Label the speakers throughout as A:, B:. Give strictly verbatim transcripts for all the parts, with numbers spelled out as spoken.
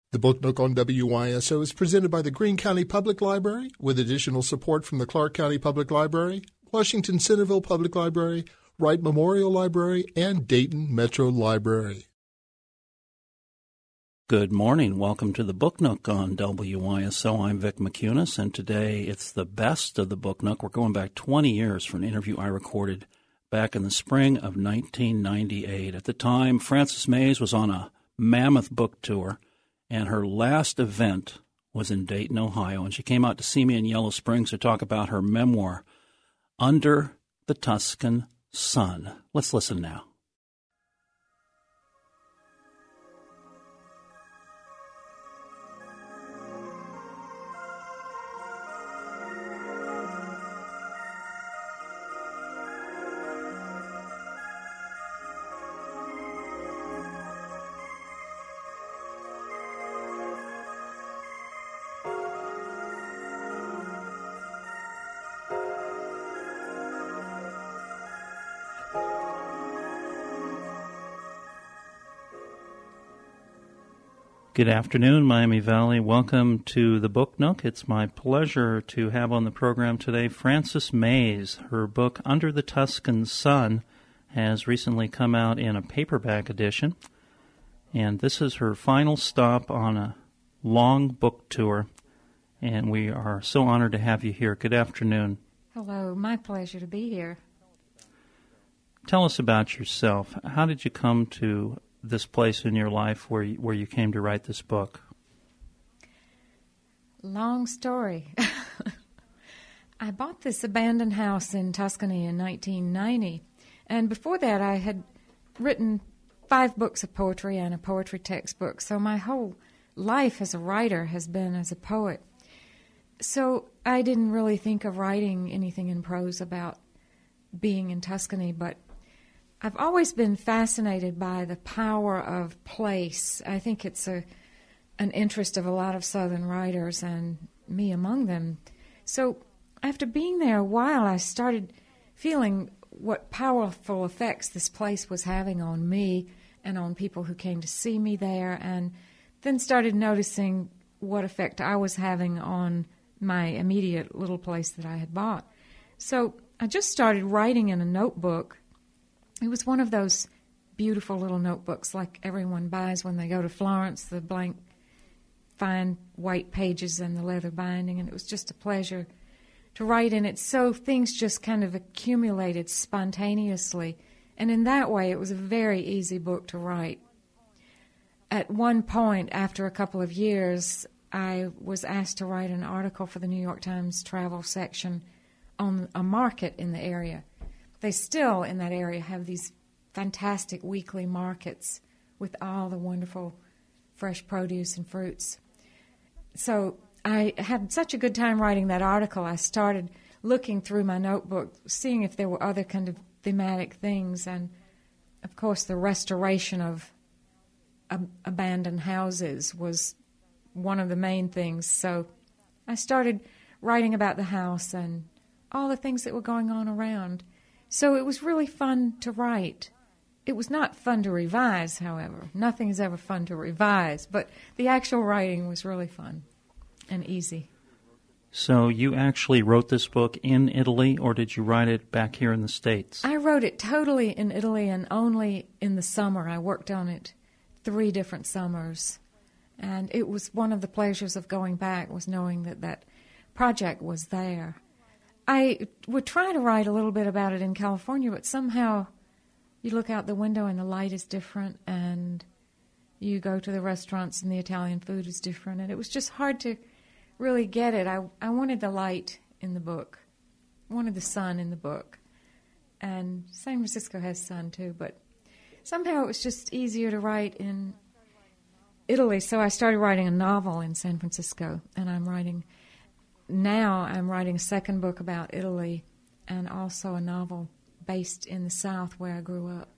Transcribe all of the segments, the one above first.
A: The Book Nook on W Y S O is presented by the Greene County Public Library with additional support from the Clark County Public Library, Washington Centerville Public Library, Wright Memorial Library, and Dayton Metro Library.
B: Good morning. Welcome to the Book Nook on W Y S O. I'm Vic McCunis, and today it's the best of the Book Nook. We're going back twenty years for an interview I recorded back in the spring of nineteen ninety-eight. At the time, Frances Mays was on a mammoth book tour, and her last event was in Dayton, Ohio, and she came out to see me in Yellow Springs to talk about her memoir, Under the Tuscan Sun. Let's listen now. Good afternoon, Miami Valley. Welcome to the Book Nook. It's my pleasure to have on the program today Frances Mays. Her book, Under the Tuscan Sun, has recently come out in a paperback edition, and this is her final stop on a long book tour, and we are so honored to have you here. Good afternoon.
C: Hello, my pleasure to be here.
B: Tell us about yourself. How did you come to this place in your life where you, where you came to write this book?
C: Long story. I bought this abandoned house in Tuscany in nineteen ninety, and before that I had written five books of poetry and a poetry textbook, so my whole life as a writer has been as a poet. So I didn't really think of writing anything in prose about being in Tuscany, but I've always been fascinated by the power of place. I think it's a an interest of a lot of Southern writers, and me among them. So after being there a while, I started feeling what powerful effects this place was having on me and on people who came to see me there, and then started noticing what effect I was having on my immediate little place that I had bought. So I just started writing in a notebook. It was one of those beautiful little notebooks like everyone buys when they go to Florence, the blank, fine white pages and the leather binding, and it was just a pleasure to write in it. So things just kind of accumulated spontaneously, and in that way it was a very easy book to write. At one point, after a couple of years, I was asked to write an article for the New York Times travel section on a market in the area. They still, in that area, have these fantastic weekly markets with all the wonderful fresh produce and fruits. So I had such a good time writing that article, I started looking through my notebook, seeing if there were other kind of thematic things. And, of course, the restoration of ab- abandoned houses was one of the main things. So I started writing about the house and all the things that were going on around. So it was really fun to write. It was not fun to revise, however. Nothing is ever fun to revise, but the actual writing was really fun and easy.
B: So you actually wrote this book in Italy, or did you write it back here in the States?
C: I wrote it totally in Italy and only in the summer. I worked on it three different summers, and it was one of the pleasures of going back was knowing that that project was there. I would try to write a little bit about it in California, but somehow you look out the window and the light is different, and you go to the restaurants and the Italian food is different, and it was just hard to really get it. I, I wanted the light in the book, I wanted the sun in the book, and San Francisco has sun too, but somehow it was just easier to write in Italy, so I started writing a novel in San Francisco, and I'm writing... Now I'm writing a second book about Italy and also a novel based in the South where I grew up.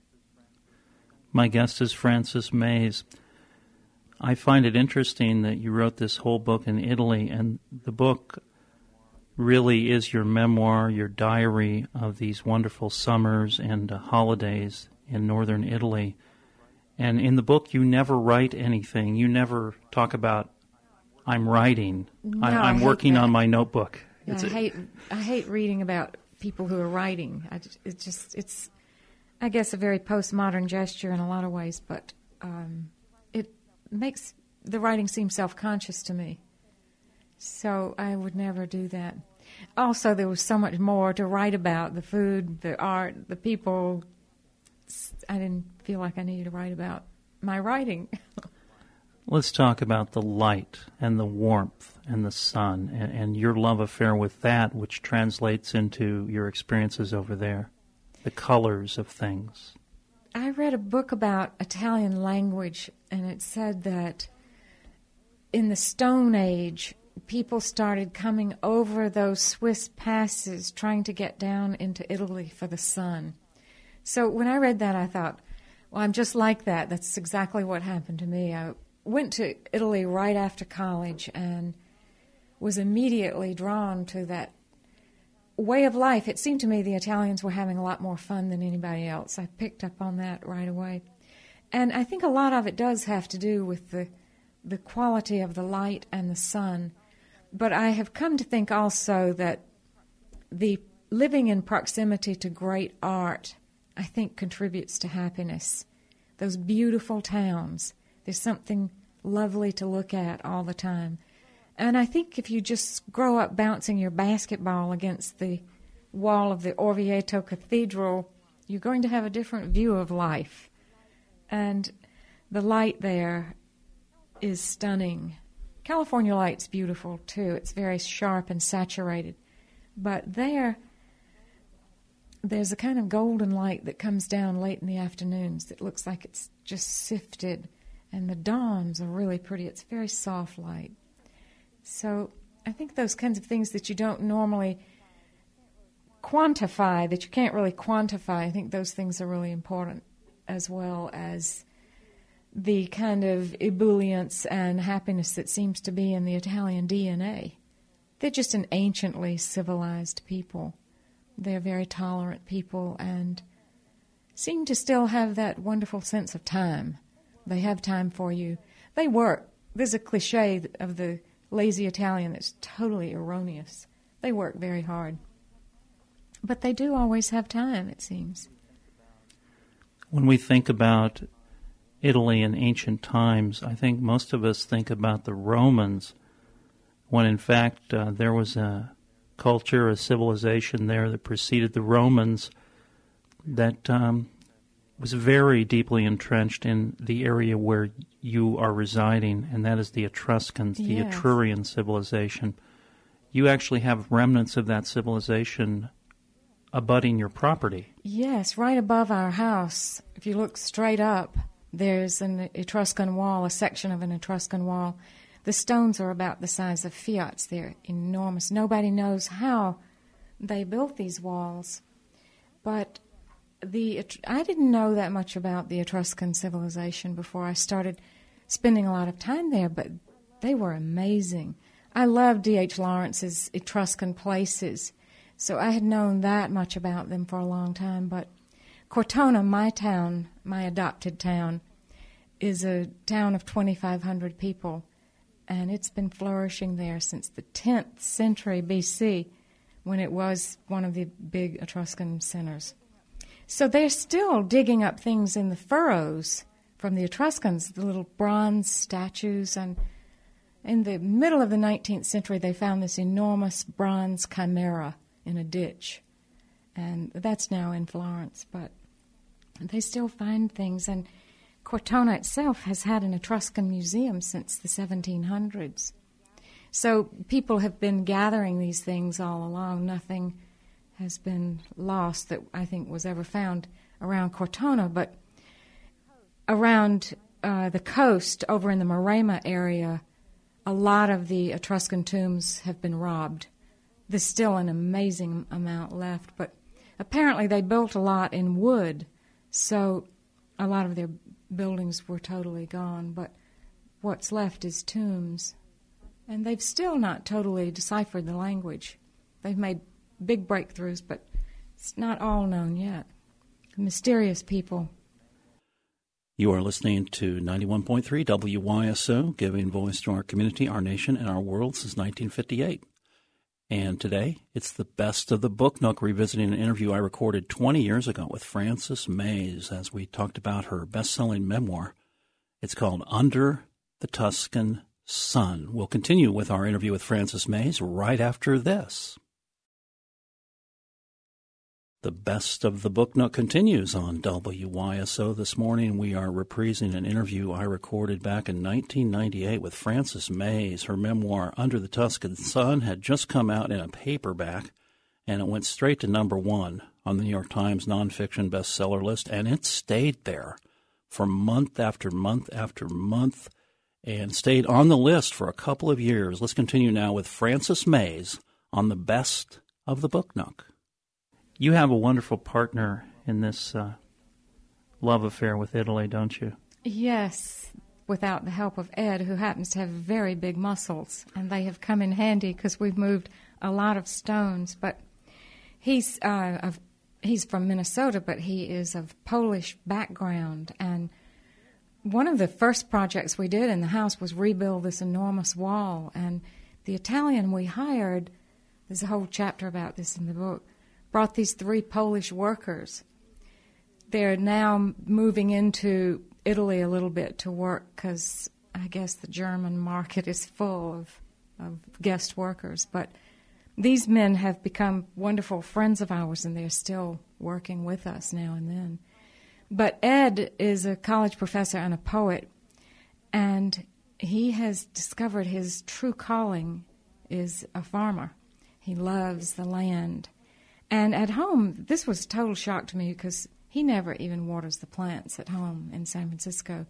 B: My guest is Frances Mays. I find it interesting that you wrote this whole book in Italy, and the book really is your memoir, your diary of these wonderful summers and uh, holidays in northern Italy. And in the book, you never write anything. You never talk about, I'm writing.
C: No,
B: I, I'm
C: I
B: working
C: that.
B: on my notebook.
C: Yeah,
B: It's
C: I
B: a,
C: hate I hate reading about people who are writing. I just, it's just it's I guess a very postmodern gesture in a lot of ways, but um, it makes the writing seem self-conscious to me. So I would never do that. Also, there was so much more to write about: the food, the art, the people. I didn't feel like I needed to write about my writing.
B: Let's talk about the light and the warmth and the sun and, and your love affair with that, which translates into your experiences over there, the colors of things.
C: I read a book about Italian language, and it said that in the Stone Age, people started coming over those Swiss passes trying to get down into Italy for the sun. So when I read that, I thought, well, I'm just like that. That's exactly what happened to me. I went to Italy right after college and was immediately drawn to that way of life. It seemed to me the Italians were having a lot more fun than anybody else. I picked up on that right away. And I think a lot of it does have to do with the the quality of the light and the sun. But I have come to think also that the living in proximity to great art, I think, contributes to happiness. Those beautiful towns, there's something lovely to look at all the time. And I think if you just grow up bouncing your basketball against the wall of the Orvieto Cathedral, you're going to have a different view of life. And the light there is stunning. California light's beautiful, too. It's very sharp and saturated. But there, there's a kind of golden light that comes down late in the afternoons that looks like it's just sifted. And the dawns are really pretty. It's very soft light. So I think those kinds of things that you don't normally quantify, that you can't really quantify, I think those things are really important, as well as the kind of ebullience and happiness that seems to be in the Italian D N A. They're just an anciently civilized people. They're very tolerant people and seem to still have that wonderful sense of time. They have time for you. They work. There's a cliche of the lazy Italian that's totally erroneous. They work very hard. But they do always have time, it seems.
B: When we think about Italy in ancient times, I think most of us think about the Romans, when in fact uh, there was a culture, a civilization there that preceded the Romans that um, was very deeply entrenched in the area where you are residing, and that is the Etruscans, the
C: yes.
B: Etrurian civilization. You actually have remnants of that civilization abutting your property.
C: Yes, right above our house. If you look straight up, there's an Etruscan wall, a section of an Etruscan wall. The stones are about the size of Fiats. They're enormous. Nobody knows how they built these walls. But the I didn't know that much about the Etruscan civilization before I started spending a lot of time there, but they were amazing. I love D H Lawrence's Etruscan Places, so I had known that much about them for a long time. But Cortona, my town, my adopted town, is a town of twenty-five hundred people, and it's been flourishing there since the tenth century B C, when it was one of the big Etruscan centers. So they're still digging up things in the furrows from the Etruscans, the little bronze statues. And in the middle of the nineteenth century, they found this enormous bronze chimera in a ditch. And that's now in Florence. But they still find things. And Cortona itself has had an Etruscan museum since the seventeen hundreds. So people have been gathering these things all along. Nothing has been lost that I think was ever found around Cortona, but around uh, the coast, over in the Maremma area, a lot of the Etruscan tombs have been robbed. There's still an amazing amount left, but apparently they built a lot in wood, so a lot of their buildings were totally gone, but what's left is tombs. And they've still not totally deciphered the language. They've made big breakthroughs, but it's not all known yet. Mysterious people.
B: You are listening to ninety-one point three W Y S O, giving voice to our community, our nation, and our world since nineteen fifty-eight. And today, it's the best of the Book Nook, revisiting an interview I recorded twenty years ago with Frances Mays as we talked about her best-selling memoir. It's called Under the Tuscan Sun. We'll continue with our interview with Frances Mays right after this. The best of the Book Nook continues on W Y S O. This morning we are reprising an interview I recorded back in nineteen ninety-eight with Frances Mays. Her memoir, Under the Tuscan Sun, had just come out in a paperback, and it went straight to number one on the New York Times nonfiction bestseller list, and it stayed there for month after month after month and stayed on the list for a couple of years. Let's continue now with Frances Mays on the best of the Book Nook. You have a wonderful partner in this uh, love affair with Italy, don't you?
C: Yes, without the help of Ed, who happens to have very big muscles, and they have come in handy because we've moved a lot of stones. But he's uh, of, he's from Minnesota, but he is of Polish background, and one of the first projects we did in the house was rebuild this enormous wall, and the Italian we hired, there's a whole chapter about this in the book, brought these three Polish workers. They're now moving into Italy a little bit to work because I guess the German market is full of, of guest workers. But these men have become wonderful friends of ours, and they're still working with us now and then. But Ed is a college professor and a poet, and he has discovered his true calling is a farmer. He loves the land. And at home, this was a total shock to me because he never even waters the plants at home in San Francisco.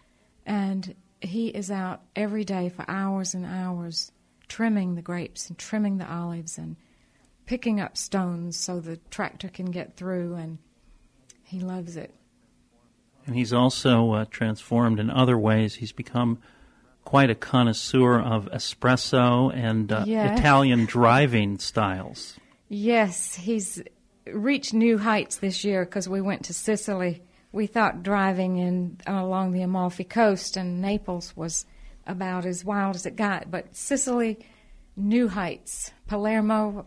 C: And he is out every day for hours and hours trimming the grapes and trimming the olives and picking up stones so the tractor can get through, and he loves it.
B: And he's also uh, transformed in other ways. He's become quite a connoisseur of espresso and uh,
C: yes.
B: Italian driving styles.
C: Yes, he's reached new heights this year because we went to Sicily. We thought driving in uh, along the Amalfi Coast and Naples was about as wild as it got, but Sicily, new heights. Palermo,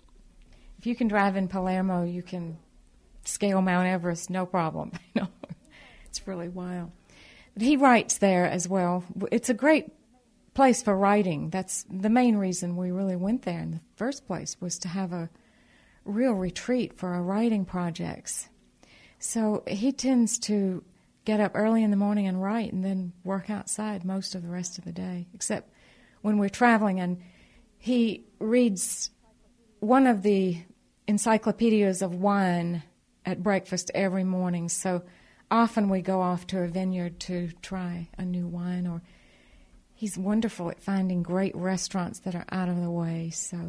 C: if you can drive in Palermo, you can scale Mount Everest, no problem. You know, it's really wild. But he writes there as well. It's a great place for writing. That's the main reason we really went there in the first place, was to have a real retreat for our writing projects. So he tends to get up early in the morning and write and then work outside most of the rest of the day, except when we're traveling. And he reads one of the encyclopedias of wine at breakfast every morning. So often we go off to a vineyard to try a new wine, or he's wonderful at finding great restaurants that are out of the way. So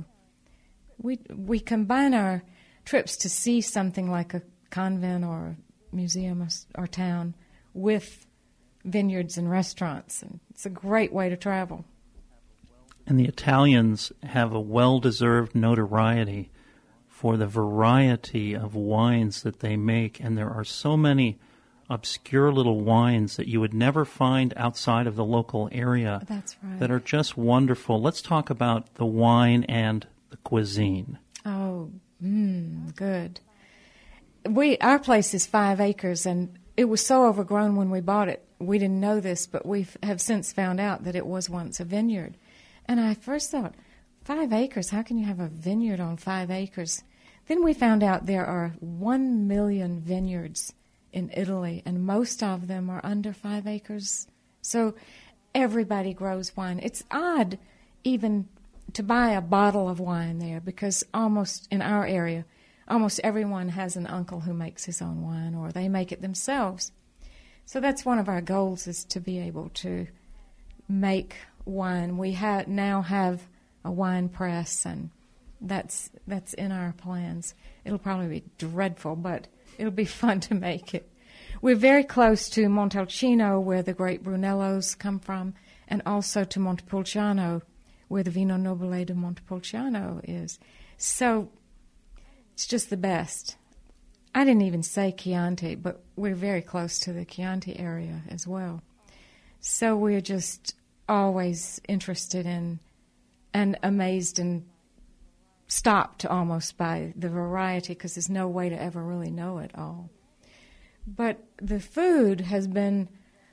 C: we we combine our trips to see something like a convent or a museum or, or town with vineyards and restaurants. And it's a great way to travel.
B: And the Italians have a well-deserved notoriety for the variety of wines that they make. And there are so many obscure little wines that you would never find outside of the local area.
C: That's right.
B: That are just wonderful. Let's talk about the wine and the cuisine.
C: Oh, mm, good. We our place is five acres, and it was so overgrown when we bought it. We didn't know this, but we have since found out that it was once a vineyard. And I first thought, five acres? How can you have a vineyard on five acres? Then we found out there are one million vineyards in Italy, and most of them are under five acres. So everybody grows wine. It's odd even to buy a bottle of wine there, because almost in our area, almost everyone has an uncle who makes his own wine, or they make it themselves. So that's one of our goals, is to be able to make wine. We ha- now have a wine press, and that's that's in our plans. It'll probably be dreadful, but it'll be fun to make it. We're very close to Montalcino, where the great Brunellos come from, and also to Montepulciano, where the Vino Nobile de Montepulciano is. So it's just the best. I didn't even say Chianti, but we're very close to the Chianti area as well. So we're just always interested in and amazed and stopped almost by the variety, because there's no way to ever really know it all. But the food has been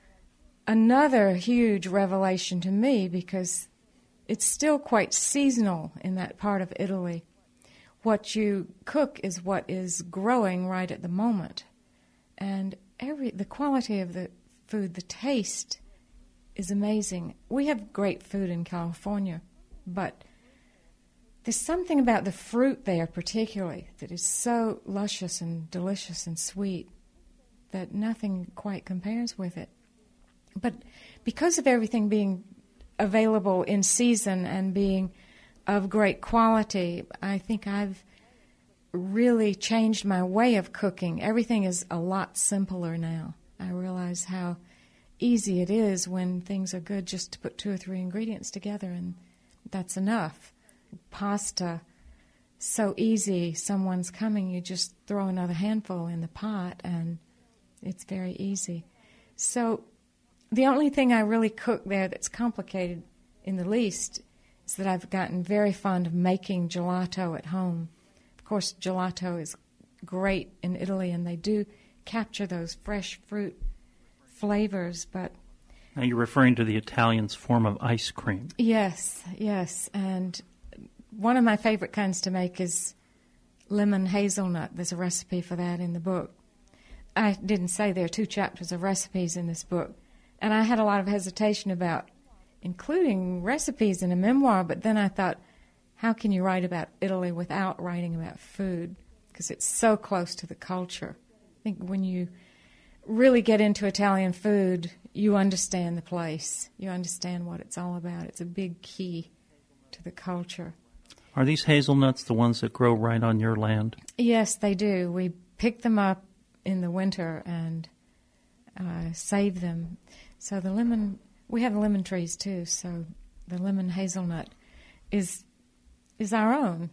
C: another huge revelation to me, because it's still quite seasonal in that part of Italy. What you cook is what is growing right at the moment. And every the quality of the food, the taste, is amazing. We have great food in California, but there's something about the fruit there particularly that is so luscious and delicious and sweet that nothing quite compares with it. But because of everything being available in season and being of great quality, I think I've really changed my way of cooking. Everything is a lot simpler now. I realize how easy it is when things are good just to put two or three ingredients together, and that's enough. Pasta, so easy. Someone's coming, you just throw another handful in the pot, and it's very easy. So the only thing I really cook there that's complicated in the least is that I've gotten very fond of making gelato at home. Of course, gelato is great in Italy, and they do capture those fresh fruit flavors, but...
B: Now you're referring to the Italians' form of ice cream.
C: Yes, yes, and one of my favorite kinds to make is lemon hazelnut. There's a recipe for that in the book. I didn't say there are two chapters of recipes in this book, and I had a lot of hesitation about including recipes in a memoir, but then I thought, how can you write about Italy without writing about food? Because it's so close to the culture. I think when you really get into Italian food, you understand the place. You understand what it's all about. It's a big key to the culture.
B: Are these hazelnuts the ones that grow right on your land?
C: Yes, they do. We pick them up in the winter and uh, save them. So the lemon, we have lemon trees too, so the lemon hazelnut is is our own.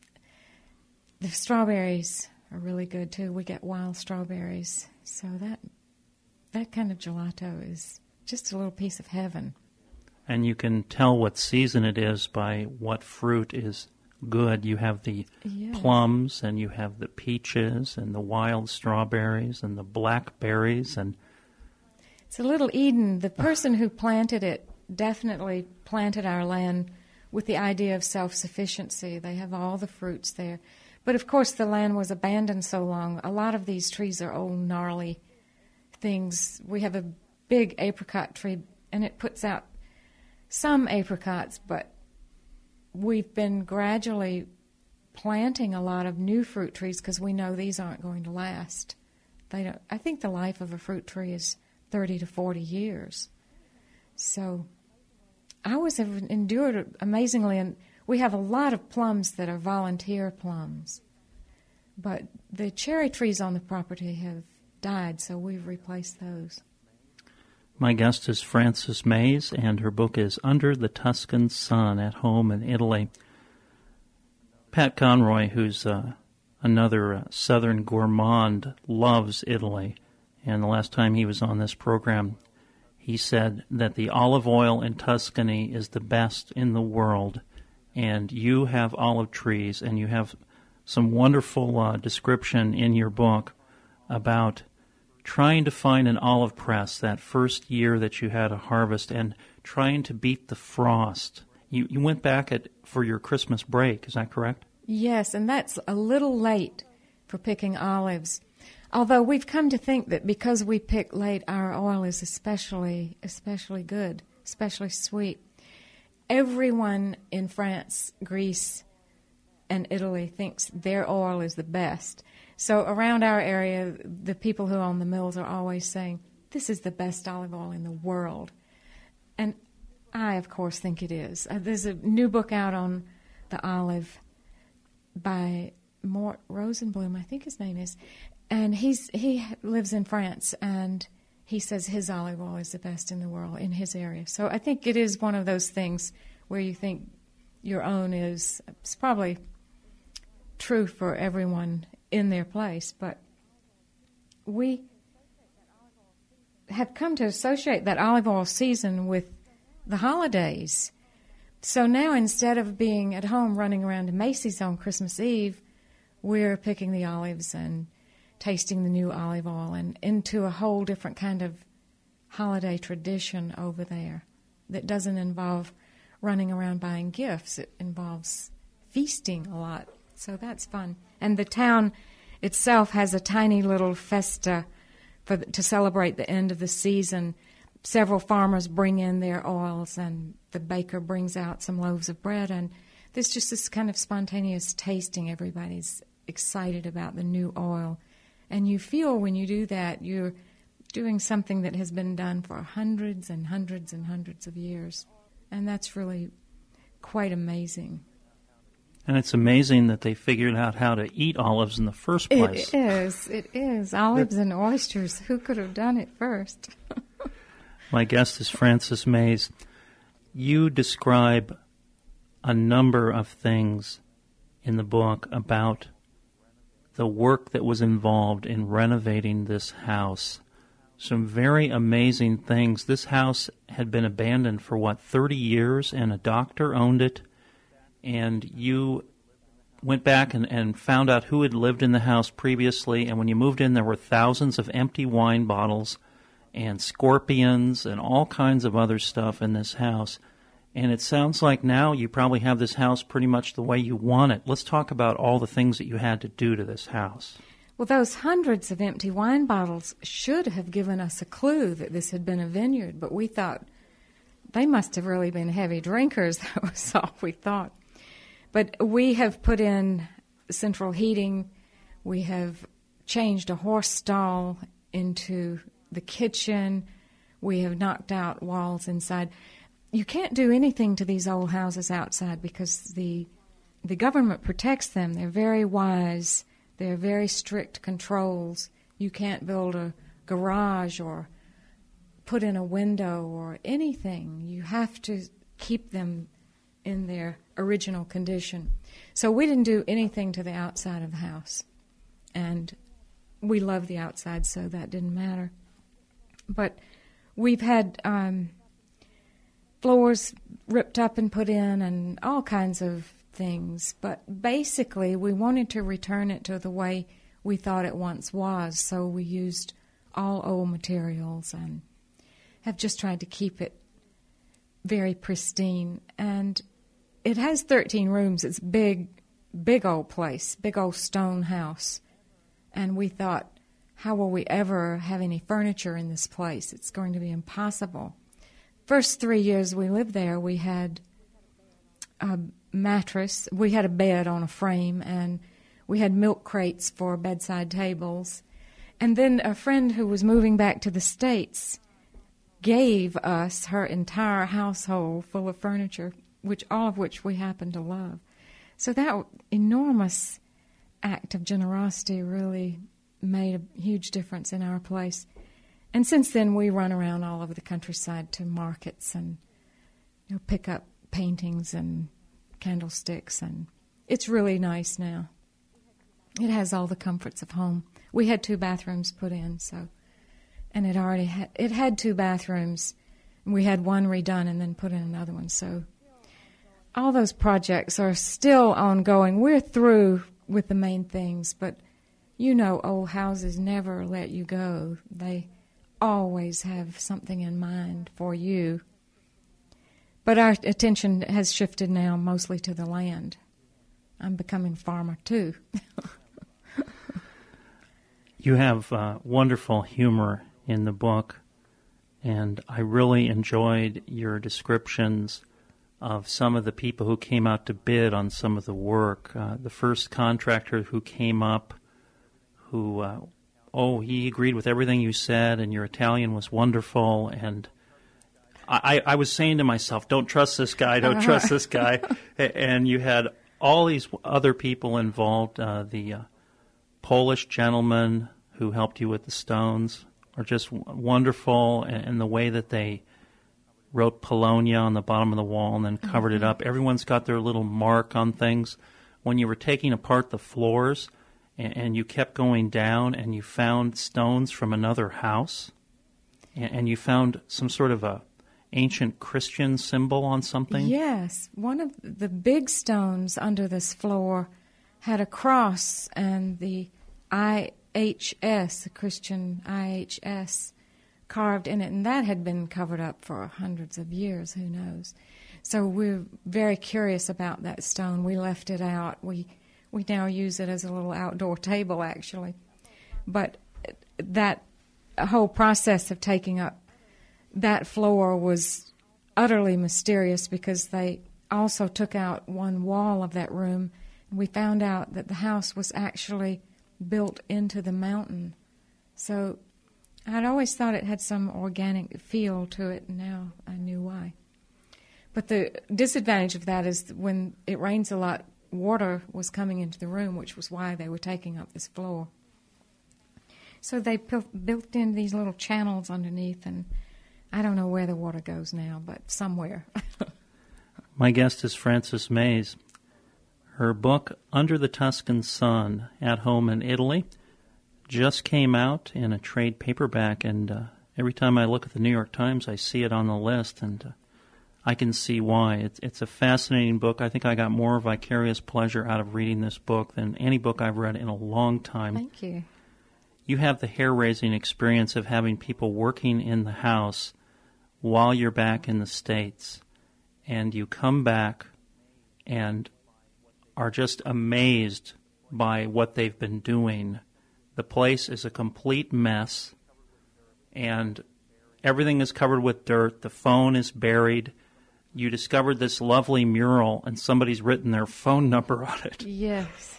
C: The strawberries are really good too. We get wild strawberries. So that that kind of gelato is just a little piece of heaven.
B: And you can tell what season it is by what fruit is good. You have the yeah. plums, and you have the peaches, and the wild strawberries, and the blackberries, and
C: it's a little Eden. The person who planted it definitely planted our land with the idea of self-sufficiency. They have all the fruits there. But, of course, the land was abandoned so long. A lot of these trees are old, gnarly things. We have a big apricot tree, and it puts out some apricots, but we've been gradually planting a lot of new fruit trees because we know these aren't going to last. They don't. I think the life of a fruit tree is thirty to forty years. So ours have endured amazingly, and we have a lot of plums that are volunteer plums. But the cherry trees on the property have died, so we've replaced those.
B: My guest is Frances Mays, and her book is Under the Tuscan Sun, at Home in Italy. Pat Conroy, who's uh, another uh, Southern gourmand, loves Italy. And the last time he was on this program, he said that the olive oil in Tuscany is the best in the world. And you have olive trees, and you have some wonderful uh, description in your book about trying to find an olive press that first year that you had a harvest and trying to beat the frost. You you went back at for your Christmas break, is that correct?
C: Yes, and that's a little late for picking olives. Although we've come to think that because we pick late, our oil is especially especially good, especially sweet. Everyone in France, Greece, and Italy thinks their oil is the best. So around our area, the people who own the mills are always saying, this is the best olive oil in the world. And I, of course, think it is. Uh, there's a new book out on the olive by Mort Rosenblum, I think his name is. And he's he lives in France, and he says his olive oil is the best in the world in his area. So I think it is one of those things where you think your own is, it's probably true for everyone in their place, but we have come to associate that olive oil season with the holidays. So now instead of being at home running around to Macy's on Christmas Eve, we're picking the olives and tasting the new olive oil and into a whole different kind of holiday tradition over there that doesn't involve running around buying gifts. It involves feasting a lot. So that's fun. And the town itself has a tiny little festa for the, to celebrate the end of the season. Several farmers bring in their oils, and the baker brings out some loaves of bread, and there's just this kind of spontaneous tasting. Everybody's excited about the new oil. And you feel when you do that, you're doing something that has been done for hundreds and hundreds and hundreds of years. And that's really quite amazing.
B: And it's amazing that they figured out how to eat olives in the first place.
C: It is. It is. Olives and oysters. Who could have done it first?
B: My guest is Frances Mays. You describe a number of things in the book about the work that was involved in renovating this house. Some very amazing things. This house had been abandoned for, what, thirty years, and a doctor owned it. And you went back and, and found out who had lived in the house previously, and when you moved in, there were thousands of empty wine bottles and scorpions and all kinds of other stuff in this house. And it sounds like now you probably have this house pretty much the way you want it. Let's talk about all the things that you had to do to this house.
C: Well, those hundreds of empty wine bottles should have given us a clue that this had been a vineyard, but we thought they must have really been heavy drinkers. That was all we thought. But we have put in central heating. We have changed a horse stall into the kitchen. We have knocked out walls inside. You can't do anything to these old houses outside because the the government protects them. They're very wise. They're very strict controls. You can't build a garage or put in a window or anything. You have to keep them in their original condition. So we didn't do anything to the outside of the house. And we love the outside, so that didn't matter. But we've had um, floors ripped up and put in and all kinds of things. But basically, we wanted to return it to the way we thought it once was. So we used all old materials and have just tried to keep it very pristine. And it has thirteen rooms. It's big, big old place, big old stone house. And we thought, how will we ever have any furniture in this place? It's going to be impossible. First three years we lived there, we had a mattress. We had a bed on a frame, and we had milk crates for bedside tables. And then a friend who was moving back to the States gave us her entire household full of furniture, which all of which we happen to love. So that enormous act of generosity really made a huge difference in our place. And since then, we run around all over the countryside to markets and, you know, pick up paintings and candlesticks, and it's really nice now. It has all the comforts of home. We had two bathrooms put in, so, and it already had, it had two bathrooms. We had one redone and then put in another one, so all those projects are still ongoing. We're through with the main things, but you know old houses never let you go. They always have something in mind for you. But our attention has shifted now mostly to the land. I'm becoming a farmer, too.
B: You have uh, wonderful humor in the book, and I really enjoyed your descriptions of some of the people who came out to bid on some of the work. Uh, the first contractor who came up, who, uh, oh, he agreed with everything you said, and your Italian was wonderful, and I, I was saying to myself, don't trust this guy, don't uh-huh. trust this guy. And you had all these other people involved. Uh, the uh, Polish gentleman who helped you with the stones are just w- wonderful, and, and the way that they wrote Polonia on the bottom of the wall and then covered mm-hmm. it up. Everyone's got their little mark on things. When you were taking apart the floors, and, and you kept going down, and you found stones from another house, and, and you found some sort of a ancient Christian symbol on something?
C: Yes. One of the big stones under this floor had a cross and the I H S, the Christian I H S, carved in it, and that had been covered up for hundreds of years, who knows. So we're very curious about that stone. We left it out. We we now use it as a little outdoor table, actually. But that whole process of taking up that floor was utterly mysterious, because they also took out one wall of that room, and we found out that the house was actually built into the mountain. So I'd always thought it had some organic feel to it, and now I knew why. But the disadvantage of that is that when it rains a lot, water was coming into the room, which was why they were taking up this floor. So they built in these little channels underneath, and I don't know where the water goes now, but somewhere.
B: My guest is Frances Mays. Her book, Under the Tuscan Sun, At Home in Italy, just came out in a trade paperback, and uh, every time I look at the New York Times, I see it on the list, and uh, I can see why. It's, it's a fascinating book. I think I got more vicarious pleasure out of reading this book than any book I've read in a long time.
C: Thank you.
B: You have the hair-raising experience of having people working in the house while you're back in the States, and you come back and are just amazed by what they've been doing. The place is a complete mess, and everything is covered with dirt. The phone is buried. You discovered this lovely mural, and somebody's written their phone number on it.
C: Yes.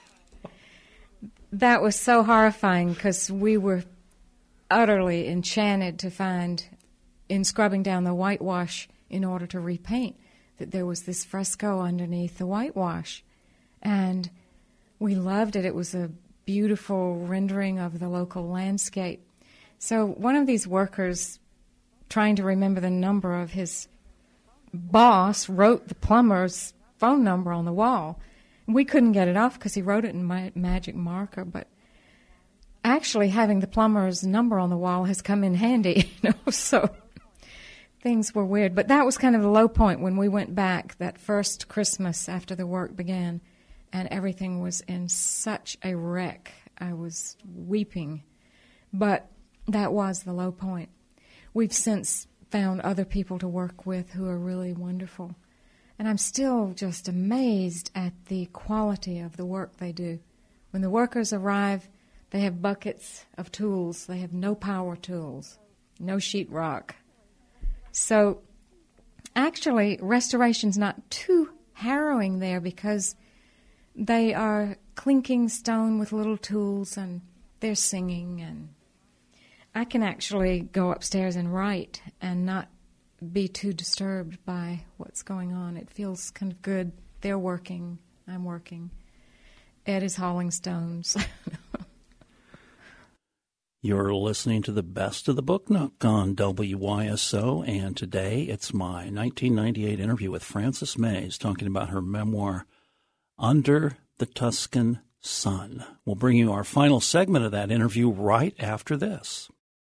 C: That was so horrifying, because we were utterly enchanted to find, in scrubbing down the whitewash in order to repaint, that there was this fresco underneath the whitewash. And we loved it. It was a beautiful rendering of the local landscape. So one of these workers, trying to remember the number of his boss, wrote the plumber's phone number on the wall. We couldn't get it off because he wrote it in my magic marker, but actually having the plumber's number on the wall has come in handy, you know, so things were weird. But that was kind of the low point when we went back that first Christmas after the work began, and everything was in such a wreck. I was weeping. But that was the low point. We've since found other people to work with who are really wonderful. And I'm still just amazed at the quality of the work they do. When the workers arrive, they have buckets of tools. They have no power tools, no sheetrock. So actually, restoration's not too harrowing there, because they are clinking stone with little tools, and they're singing, and I can actually go upstairs and write and not be too disturbed by what's going on. It feels kind of good. They're working. I'm working. Ed is hauling stones.
B: You're listening to the best of the Book Nook on W Y S O, and today it's my nineteen ninety-eight interview with Frances Mays talking about her memoir, Under the Tuscan Sun. We'll bring you our final segment of that interview right after this.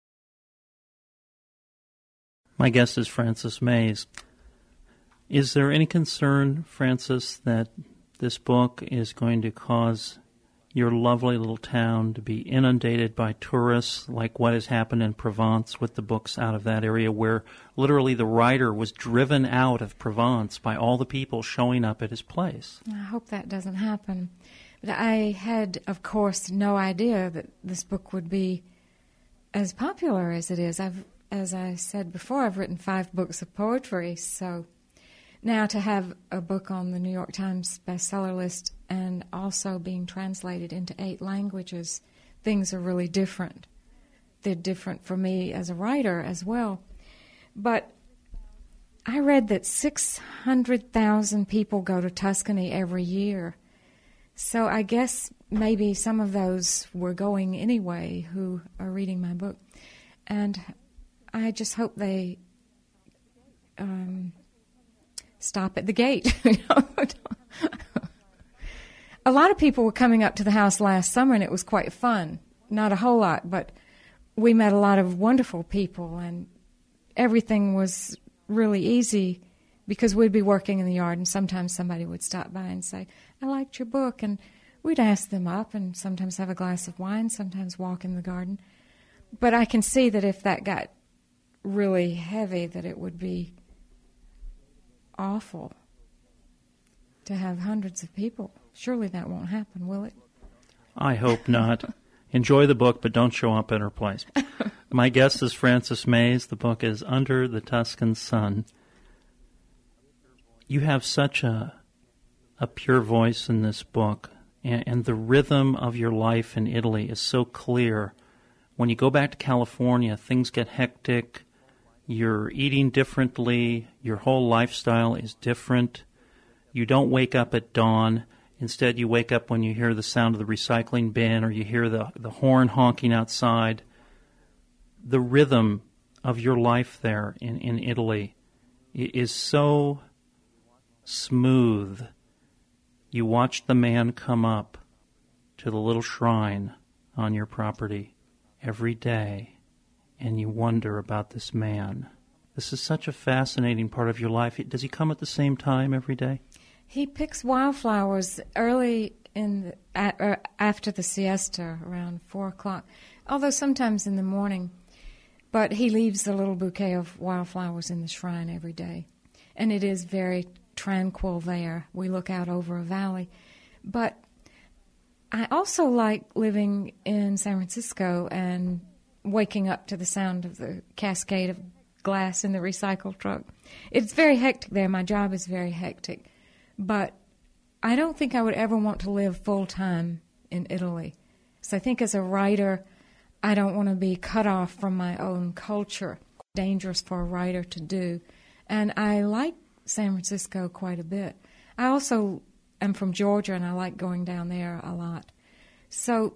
B: My guest is Frances Mays. Is there any concern, Frances, that this book is going to cause your lovely little town to be inundated by tourists, like what has happened in Provence with the books out of that area, where literally the writer was driven out of Provence by all the people showing up at his place?
C: I hope that doesn't happen. But I had, of course, no idea that this book would be as popular as it is. I've, as I said before, I've written five books of poetry, so now to have a book on the New York Times bestseller list and also being translated into eight languages, things are really different. They're different for me as a writer as well. But I read that six hundred thousand people go to Tuscany every year. So I guess maybe some of those were going anyway who are reading my book. And I just hope they Um, stop at the gate. a lot of people were coming up to the house last summer, and it was quite fun. Not a whole lot, but we met a lot of wonderful people, and everything was really easy because we'd be working in the yard, and sometimes somebody would stop by and say, I liked your book, and we'd ask them up and sometimes have a glass of wine, sometimes walk in the garden. But I can see that if that got really heavy, that it would be awful to have hundreds of people. Surely that won't happen, will it?
B: I hope not. Enjoy the book, but don't show up at her place. My guest is Frances Mays. The book is Under the Tuscan Sun. You have such a a pure voice in this book, and, and the rhythm of your life in Italy is so clear. When you go back to California, things get hectic. You're eating differently. Your whole lifestyle is different. You don't wake up at dawn. Instead, you wake up when you hear the sound of the recycling bin or you hear the, the horn honking outside. The rhythm of your life there in, in Italy is so smooth. You watch the man come up to the little shrine on your property every day, and you wonder about this man. This is such a fascinating part of your life. Does he come at the same time every day?
C: He picks wildflowers early in the, uh, after the siesta, around four o'clock, although sometimes in the morning. But he leaves a little bouquet of wildflowers in the shrine every day. And it is very tranquil there. We look out over a valley. But I also like living in San Francisco and waking up to the sound of the cascade of glass in the recycle truck. It's very hectic there. My job is very hectic. But I don't think I would ever want to live full-time in Italy. So I think as a writer, I don't want to be cut off from my own culture. Dangerous for a writer to do. And I like San Francisco quite a bit. I also am from Georgia, and I like going down there a lot. So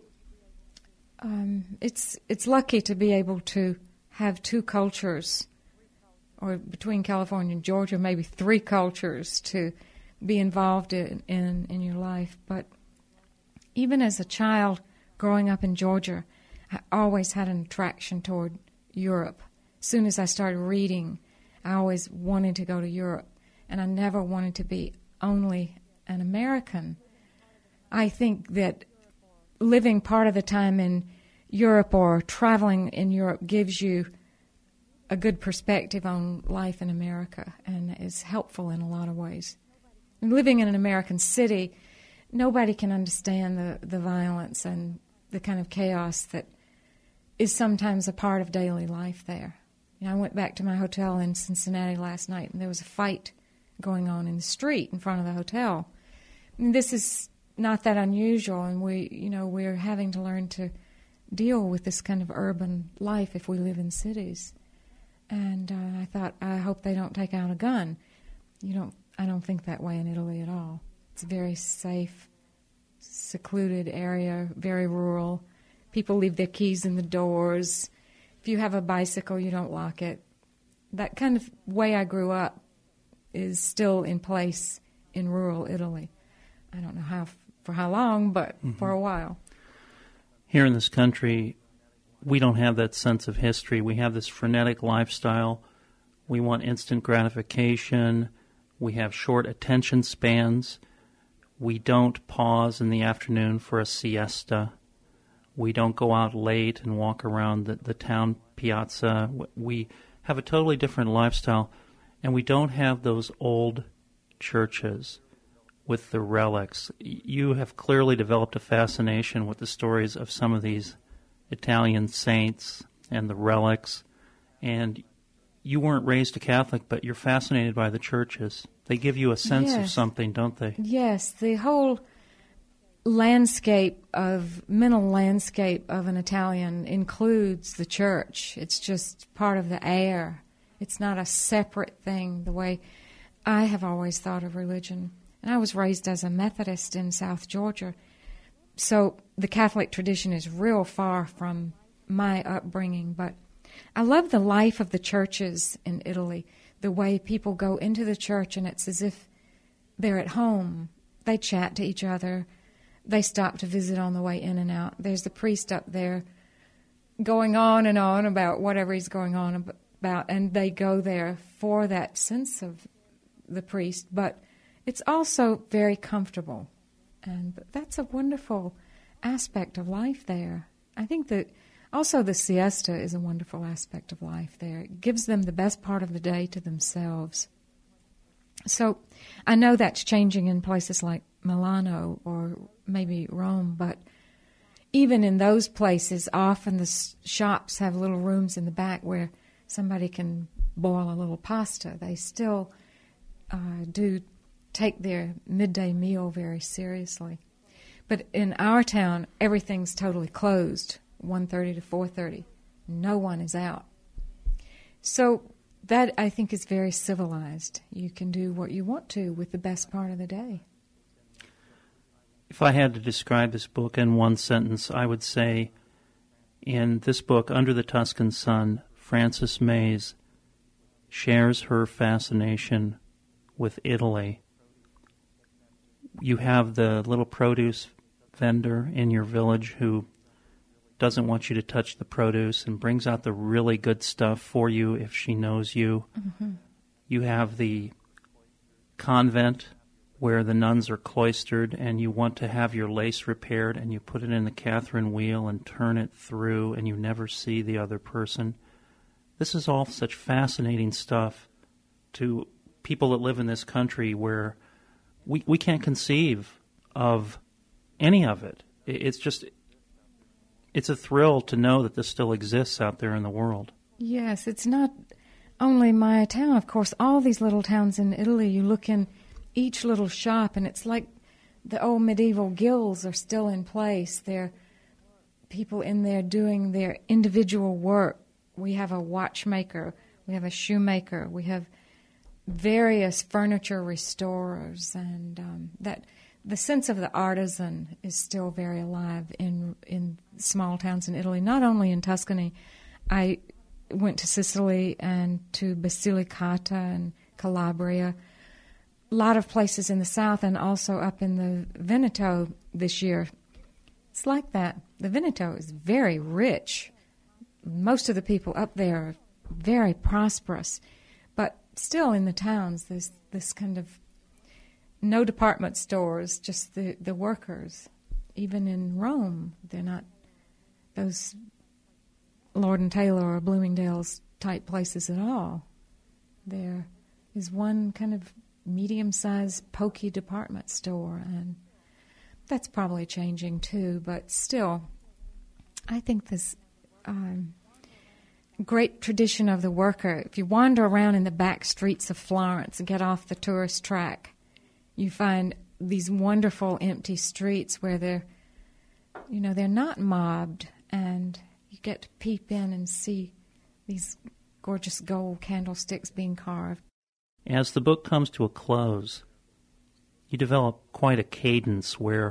C: um, it's it's lucky to be able to have two cultures, or between California and Georgia, maybe three cultures to be involved in, in, in your life. But even as a child growing up in Georgia, I always had an attraction toward Europe. As soon as I started reading, I always wanted to go to Europe, and I never wanted to be only an American. I think that living part of the time in Europe or traveling in Europe gives you a good perspective on life in America and is helpful in a lot of ways. Living in an American city, nobody can understand the, the violence and the kind of chaos that is sometimes a part of daily life there. You know, I went back to my hotel in Cincinnati last night, and there was a fight going on in the street in front of the hotel. And this is not that unusual, and we, you know, we're having to learn to deal with this kind of urban life if we live in cities. And uh, I thought, I hope they don't take out a gun. You don't. I don't think that way in Italy at all. It's a very safe, secluded area, very rural. People leave their keys in the doors. If you have a bicycle, you don't lock it. That kind of way I grew up is still in place in rural Italy. I don't know how for how long, but mm-hmm. for a while.
B: Here in this country, we don't have that sense of history. We have this frenetic lifestyle. We want instant gratification. We have short attention spans. We don't pause in the afternoon for a siesta. We don't go out late and walk around the, the town piazza. We have a totally different lifestyle, and we don't have those old churches with the relics. You have clearly developed a fascination with the stories of some of these Italian saints and the relics, and you weren't raised a Catholic, but you're fascinated by the churches. They give you a sense yes. of something, don't they?
C: Yes, the whole landscape of, mental landscape of an Italian includes the church. It's just part of the air. It's not a separate thing the way I have always thought of religion. And I was raised as a Methodist in South Georgia, so the Catholic tradition is real far from my upbringing, but I love the life of the churches in Italy, the way people go into the church and it's as if they're at home. They chat to each other. they stop to visit on the way in and out. There's the priest up there going on and on about whatever he's going on about, and they go there for that sense of the priest, but it's also very comfortable. And that's a wonderful aspect of life there. I think that also the siesta is a wonderful aspect of life there. It gives them the best part of the day to themselves. So I know that's changing in places like Milano or maybe Rome, but even in those places, often the shops have little rooms in the back where somebody can boil a little pasta. They still uh, do take their midday meal very seriously. But in our town, everything's totally closed, one thirty to four thirty. No one is out. So that, I think, is very civilized. You can do what you want to with the best part of the day.
B: If I had to describe this book in one sentence, I would say in this book, Under the Tuscan Sun, Frances Mays shares her fascination with Italy. You have the little produce vendor in your village who doesn't want you to touch the produce and brings out the really good stuff for you if she knows you. Mm-hmm. You have the convent where the nuns are cloistered and you want to have your lace repaired and you put it in the Catherine wheel and turn it through and you never see the other person. This is all such fascinating stuff to people that live in this country where we, we can't conceive of any of it. It's just, it's a thrill to know that this still exists out there in the world.
C: Yes, it's not only my town. Of course, all these little towns in Italy, you look in each little shop, and it's like the old medieval guilds are still in place. There are people in there doing their individual work. We have a watchmaker, we have a shoemaker, we have various furniture restorers, and um, that the sense of the artisan is still very alive in in small towns in Italy. Not only in Tuscany, I went to Sicily and to Basilicata and Calabria, a lot of places in the south, and also up in the Veneto this year. It's like that. The Veneto is very rich. Most of the people up there are very prosperous, but still in the towns there's this kind of no department stores, just the, the workers. Even in Rome, they're not those Lord and Taylor or Bloomingdale's type places at all. There is one kind of medium-sized, pokey department store, and that's probably changing too, but still, I think this um, great tradition of the worker, if you wander around in the back streets of Florence and get off the tourist track, you find these wonderful empty streets where they're, you know, they're not mobbed, and you get to peep in and see these gorgeous gold candlesticks being carved.
B: As the book comes to a close, you develop quite a cadence where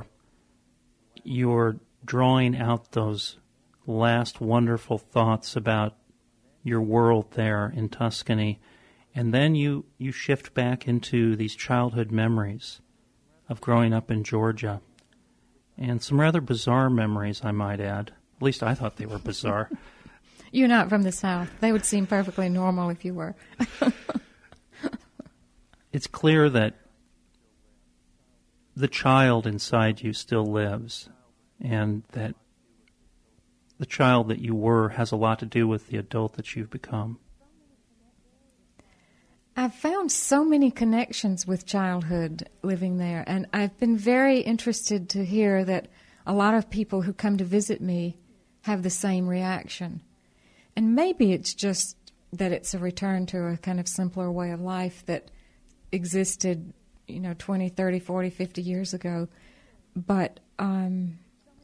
B: you're drawing out those last wonderful thoughts about your world there in Tuscany, and then you, you shift back into these childhood memories of growing up in Georgia, and some rather bizarre memories, I might add. At least I thought they were bizarre.
C: You're not from the South. They would seem perfectly normal if you were.
B: It's clear that the child inside you still lives, and that the child that you were has a lot to do with the adult that you've become.
C: I've found so many connections with childhood living there, and I've been very interested to hear that a lot of people who come to visit me have the same reaction. And maybe it's just that it's a return to a kind of simpler way of life that existed, you know, twenty, thirty, forty, fifty years ago. But um,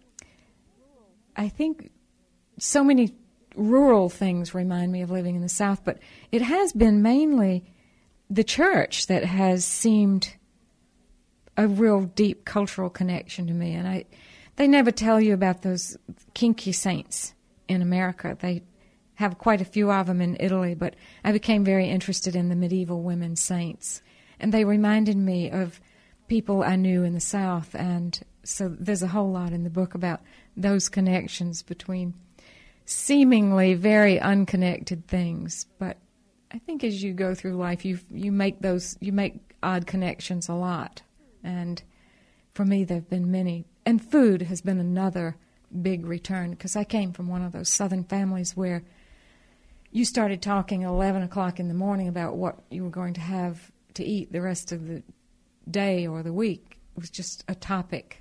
C: I think so many rural things remind me of living in the South, but it has been mainly the church that has seemed a real deep cultural connection to me. And I, they never tell you about those kinky saints in America. They have quite a few of them in Italy, but I became very interested in the medieval women saints. And they reminded me of people I knew in the South, and so there's a whole lot in the book about those connections between seemingly very unconnected things. But I think as you go through life, you you make those you make odd connections a lot, and for me there have been many. And food has been another big return, because I came from one of those Southern families where you started talking at eleven o'clock in the morning about what you were going to have to eat the rest of the day or the week. It was just a topic.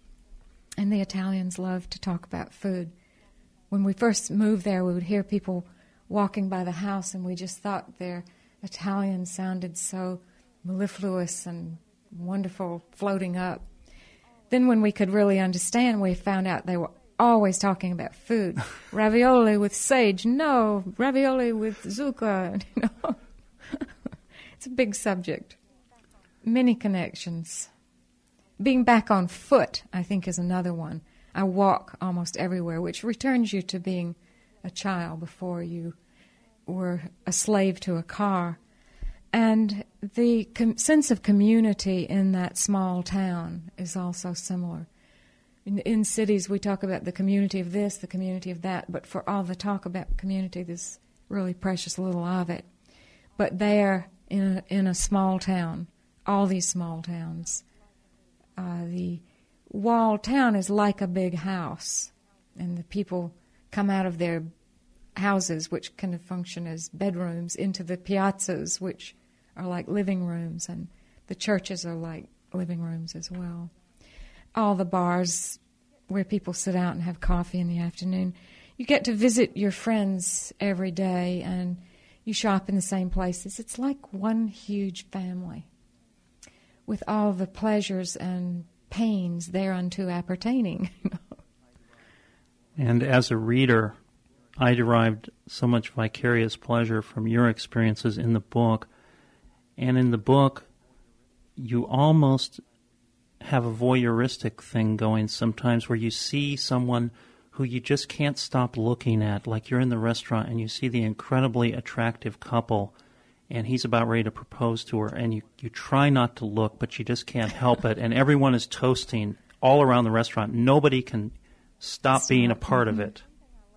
C: And the Italians love to talk about food. When we first moved there, we would hear people walking by the house, and we just thought their Italian sounded so mellifluous and wonderful, floating up. Then when we could really understand, we found out they were always talking about food. Ravioli with sage, no. Ravioli with zucca, you know. It's a big subject. Many connections. Being back on foot, I think, is another one. I walk almost everywhere, which returns you to being a child before you were a slave to a car. And the com- sense of community in that small town is also similar. In, in cities, we talk about the community of this, the community of that, but for all the talk about community, there's really precious little of it. But there, in a, in a small town, all these small towns, uh, the walled town is like a big house, and the people come out of their houses, which kind of function as bedrooms, into the piazzas, which are like living rooms, and the churches are like living rooms as well. All the bars where people sit out and have coffee in the afternoon. You get to visit your friends every day, and you shop in the same places. It's like one huge family with all the pleasures and pains thereunto appertaining.
B: And as a reader, I derived so much vicarious pleasure from your experiences in the book. And in the book, you almost have a voyeuristic thing going sometimes, where you see someone who you just can't stop looking at, like you're in the restaurant and you see the incredibly attractive couple, and he's about ready to propose to her, and you, you try not to look, but you just can't help it, and everyone is toasting all around the restaurant. Nobody can stop so, being a part mm-hmm. of it.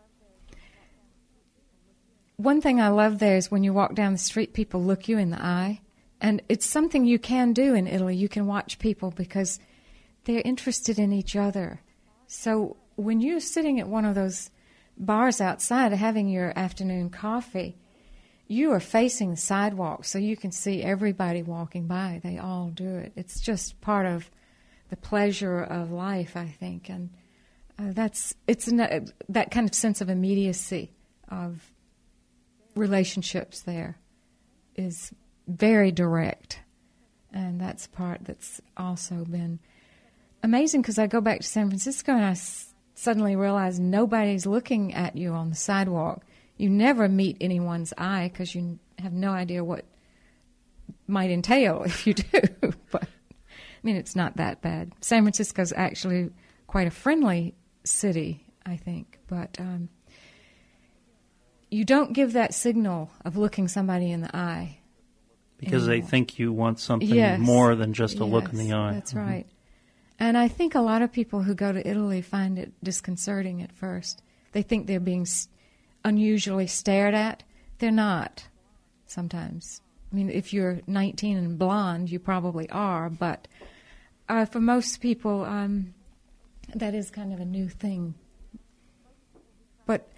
C: One thing I love there is when you walk down the street, people look you in the eye. And it's something you can do in Italy. You can watch people because they're interested in each other. So when you're sitting at one of those bars outside having your afternoon coffee, you are facing the sidewalk so you can see everybody walking by. They all do it. It's just part of the pleasure of life, I think. And uh, that's it's an, that kind of sense of immediacy of relationships there is very direct, and that's part that's also been amazing, because I go back to San Francisco and I s- suddenly realize nobody's looking at you on the sidewalk. You never meet anyone's eye because you have no idea what might entail if you do. But I mean, it's not that bad. San Francisco's actually quite a friendly city, I think, but um, you don't give that signal of looking somebody in the eye.
B: Because anymore. They think you want something
C: yes.
B: more than just a
C: yes,
B: look in the eye.
C: That's
B: mm-hmm.
C: right. And I think a lot of people who go to Italy find it disconcerting at first. They think they're being unusually stared at. They're not, sometimes. I mean, if you're nineteen and blonde, you probably are, but uh, for most people, um, that is kind of a new thing. But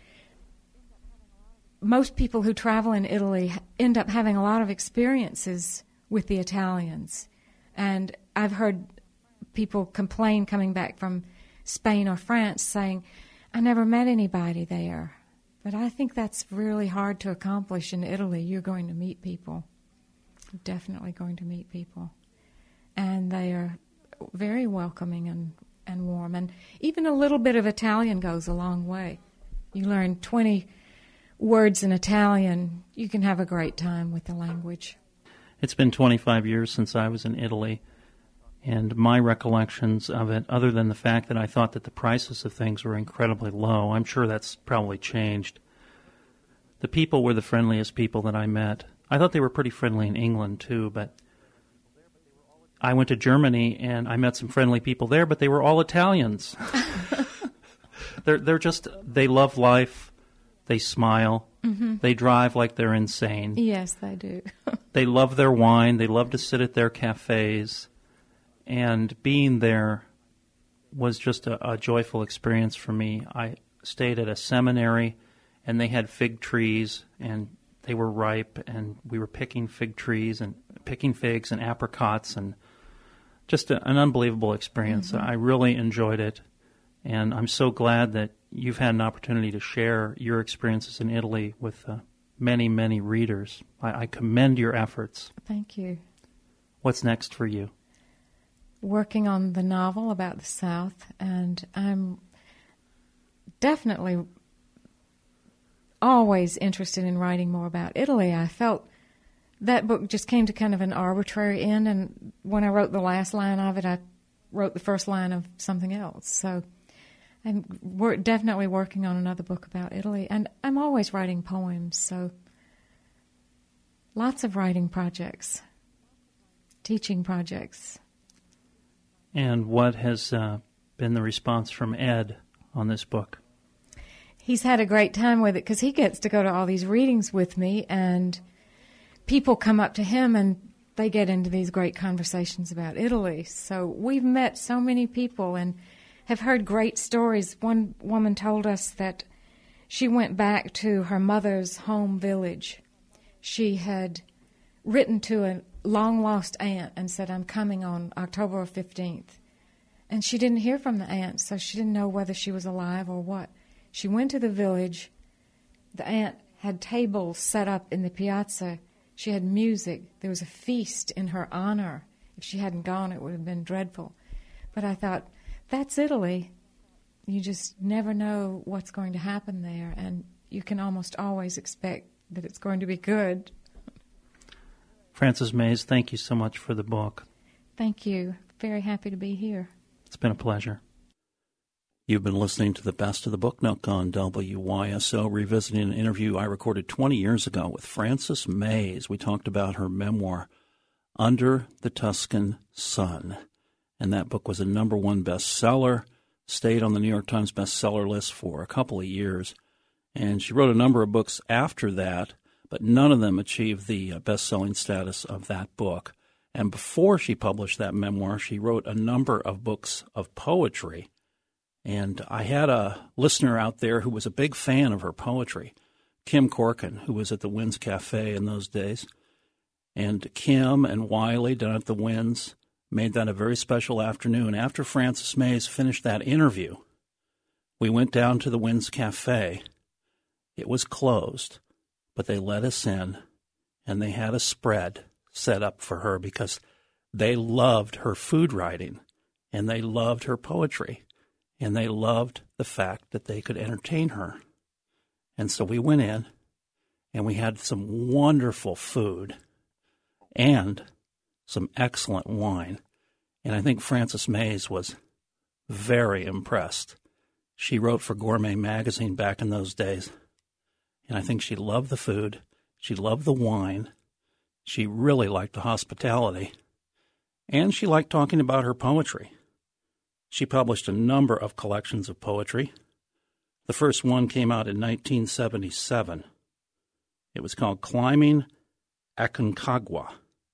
C: most people who travel in Italy end up having a lot of experiences with the Italians. And I've heard people complain coming back from Spain or France saying, I never met anybody there. But I think that's really hard to accomplish in Italy. You're going to meet people. You're definitely going to meet people. And they are very welcoming and, and warm. And even a little bit of Italian goes a long way. You learn twenty words in Italian, you can have a great time with the language.
B: It's been twenty-five years since I was in Italy, and my recollections of it, other than the fact that I thought that the prices of things were incredibly low, I'm sure that's probably changed. The people were the friendliest people that I met. I thought they were pretty friendly in England, too, but I went to Germany and I met some friendly people there, but they were all Italians. they're they're just they love life. They smile. Mm-hmm. They drive like they're insane.
C: Yes, they do.
B: They love their wine. They love to sit at their cafes. And being there was just a, a joyful experience for me. I stayed at a seminary, and they had fig trees, and they were ripe, and we were picking fig trees and picking figs and apricots, and just a, an unbelievable experience. Mm-hmm. I really enjoyed it, and I'm so glad that you've had an opportunity to share your experiences in Italy with uh, many, many readers. I, I commend your efforts.
C: Thank you.
B: What's next for you?
C: Working on the novel about the South, and I'm definitely always interested in writing more about Italy. I felt that book just came to kind of an arbitrary end, and when I wrote the last line of it, I wrote the first line of something else. So I'm wor- definitely working on another book about Italy, and I'm always writing poems, so lots of writing projects, teaching projects.
B: And what has uh, been the response from Ed on this book?
C: He's had a great time with it because he gets to go to all these readings with me, and people come up to him and they get into these great conversations about Italy. So we've met so many people and have heard great stories. One woman told us that she went back to her mother's home village. She had written to a long-lost aunt and said, I'm coming on October fifteenth. And she didn't hear from the aunt, so she didn't know whether she was alive or what. She went to the village. The aunt had tables set up in the piazza. She had music. There was a feast in her honor. If she hadn't gone, it would have been dreadful. But I thought, that's Italy. You just never know what's going to happen there, and you can almost always expect that it's going to be good.
B: Frances Mays, thank you so much for the book.
C: Thank you. Very happy to be here.
B: It's been a pleasure. You've been listening to the Best of the Book Nook on W Y S O, revisiting an interview I recorded twenty years ago with Frances Mays. We talked about her memoir, Under the Tuscan Sun. And that book was a number one bestseller, stayed on the New York Times bestseller list for a couple of years. And she wrote a number of books after that, but none of them achieved the best-selling status of that book. And before she published that memoir, she wrote a number of books of poetry. And I had a listener out there who was a big fan of her poetry, Kim Corkin, who was at the Winds Cafe in those days. And Kim and Wiley down at the Winds made that a very special afternoon. After Frances Mays finished that interview, we went down to the Winds Cafe. It was closed, but they let us in, and they had a spread set up for her because they loved her food writing, and they loved her poetry, and they loved the fact that they could entertain her. And so we went in, and we had some wonderful food and some excellent wine. And I think Frances Mays was very impressed. She wrote for Gourmet Magazine back in those days. And I think she loved the food. She loved the wine. She really liked the hospitality. And she liked talking about her poetry. She published a number of collections of poetry. The first one came out in nineteen seventy-seven. It was called Climbing Aconcagua.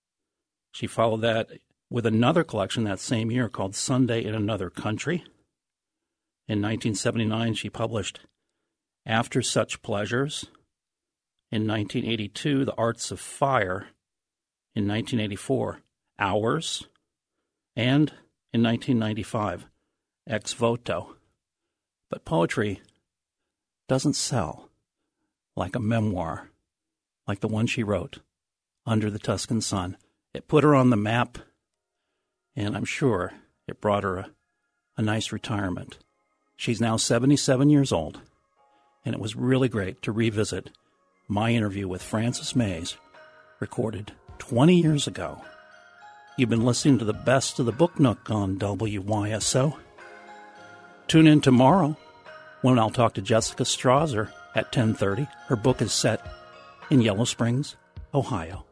B: She followed that with another collection that same year called Sunday in Another Country. In nineteen seventy-nine, she published After Such Pleasures. In nineteen eighty-two, The Arts of Fire. In nineteen eighty-four, Hours. And in nineteen ninety-five, Ex Voto. But poetry doesn't sell like a memoir, like the one she wrote, Under the Tuscan Sun. It put her on the map, and I'm sure it brought her a, a nice retirement. She's now seventy-seven years old, and it was really great to revisit my interview with Frances Mays, recorded twenty years ago. You've been listening to the Best of the Book Nook on W Y S O. Tune in tomorrow when I'll talk to Jessica Strasser at ten thirty. Her book is set in Yellow Springs, Ohio.